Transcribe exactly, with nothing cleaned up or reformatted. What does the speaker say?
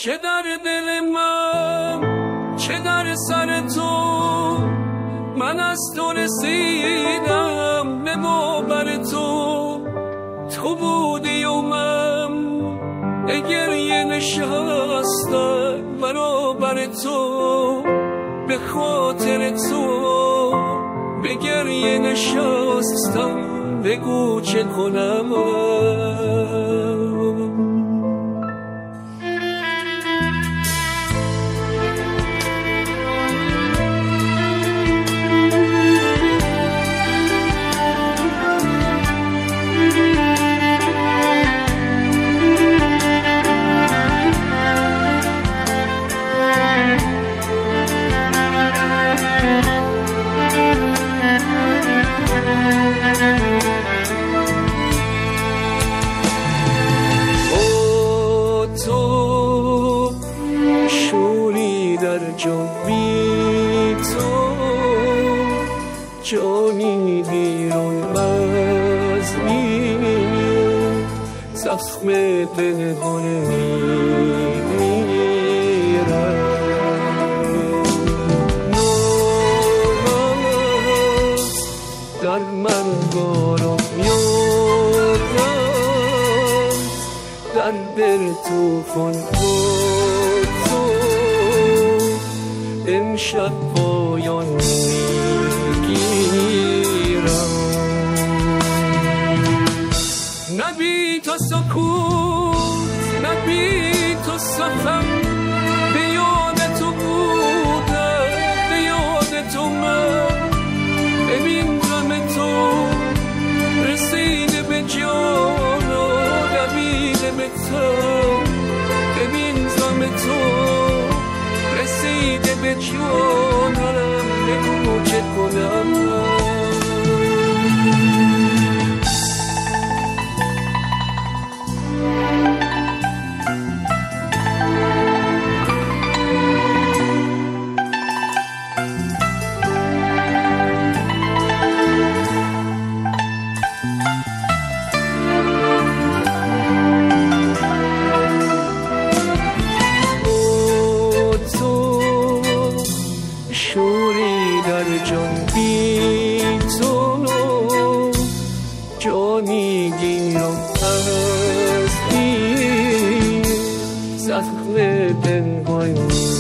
چه در دل من چه در سر تو، من از تو رسیدم به باور تو. تو بودی و من به گریه نشستم برابر تو، به خاطر تو به گریه نشستم. بگو چه کنم جانی بیرون بزمی، زخم دلگونه میمیرم. نامت در من گارم یادم، در دل توفان بود تو. امشب پایان نبی تو سکوت نبی تو سخن، به یاد تو بودم به یاد تو من. ببین غم تو رسیده به جان و دویده به تن. ببین غم تو رسیده به جانم، بگو چه کنم. شوری در جان بی تو، جانی گیرم از این زخم دل